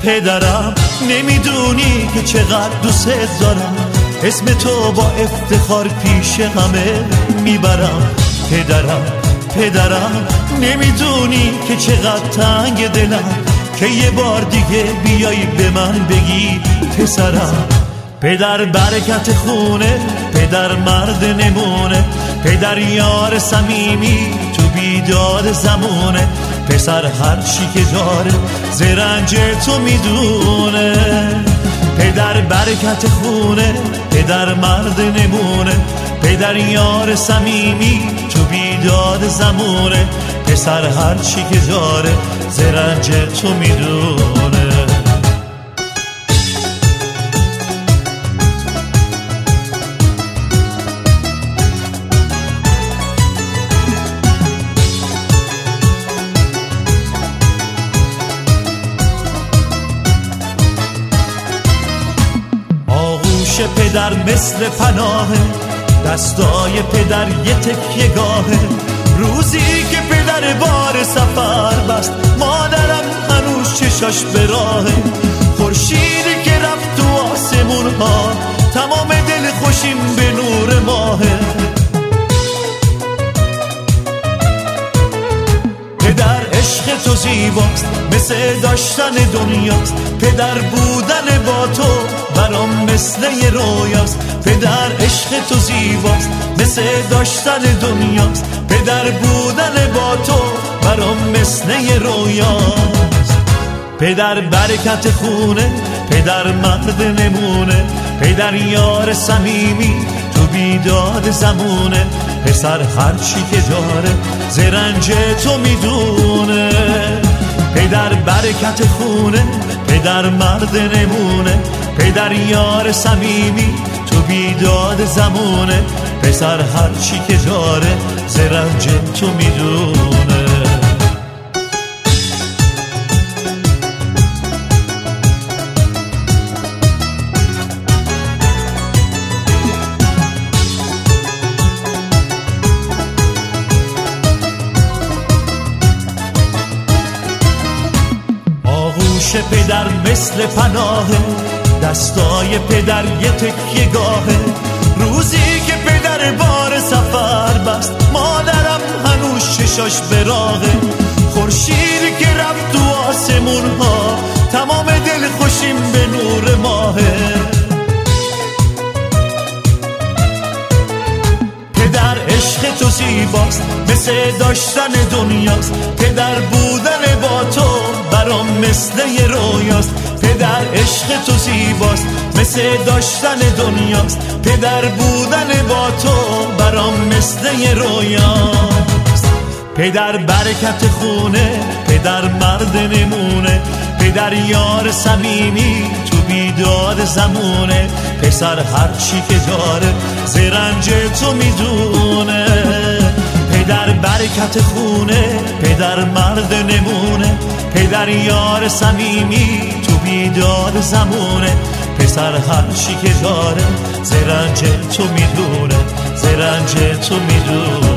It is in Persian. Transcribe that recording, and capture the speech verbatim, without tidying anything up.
پدرم نمیدونی که چقدر دوست دارم، اسم تو با افتخار پیش همه میبرم. پدرم پدرم نمیدونی که چقدر تنگ دلم، که یه بار دیگه بیایی به من بگی پسرم. پدر برکت خونه، پدر مرد نمونه، پدر یار صمیمی تو بیداد زمونه. پسر هر چی که داره زرنج تو میدونه. پدر برکت خونه، پدر مرد نمونه، پدر یار صمیمی تو بیداد زمونه. پسر هر چی که داره زرنج تو میدونه. آغوش پدر مثل پناهه، دستای پدر یه تکیه گاهه. روزی که پدر بار سفر بست، مادرم هنوز چشاش به راهه. خورشیدی که رفت تو آسمون ها، تمام دل خوشیم به نور ماهه. پدر عشق تو زیباست، مثل داشتن دنیاست. پدر بودن با تو برام مثل یه رویاست. پدر عشق تو زیباست، مثل داشتن دنیاست. پدر بودن با تو برام مثل یه رویاست. پدر برکت خونه، پدر مرد نمونه، پدر یار صمیمی تو بیداد زمونه. پسر هر چی که داره زرنج تو میدونه. پدر برکت خونه، پدر مرد نمونه، پدر یار صمیمی تو بیداد زمونه. پسر هر چی که داره زرنج تو میدونه. آغوش پدر مثل پناهه، دستای پدر یه تکیه گاهه. روزی که پدر بار سفر بست، مادرم هنوز چشاش به راهه. خورشیدی که رفت تو آسمون ها، تمام دل خوشیم به نور ماهه. پدر عشق تو زیباست، مثل داشتن دنیاست. پدر بودن با تو برام مثل یه رویاست. پدر عشق تو زیباست، مثل داشتن دنیاست. پدر بودن با تو برام مثل یه رویاست. پدر برکت خونه، پدر مرد نمونه، پدر یار صمیمی تو بیداد زمونه. پسر هر چی که داره زرنج تو میدونه. پدر برکت خونه، پدر مرد نمونه، پدر یار صمیمی تو بیداد زمونه. پسر هر چی که داره زرنج تو میدونه، زرنج تو میدونه.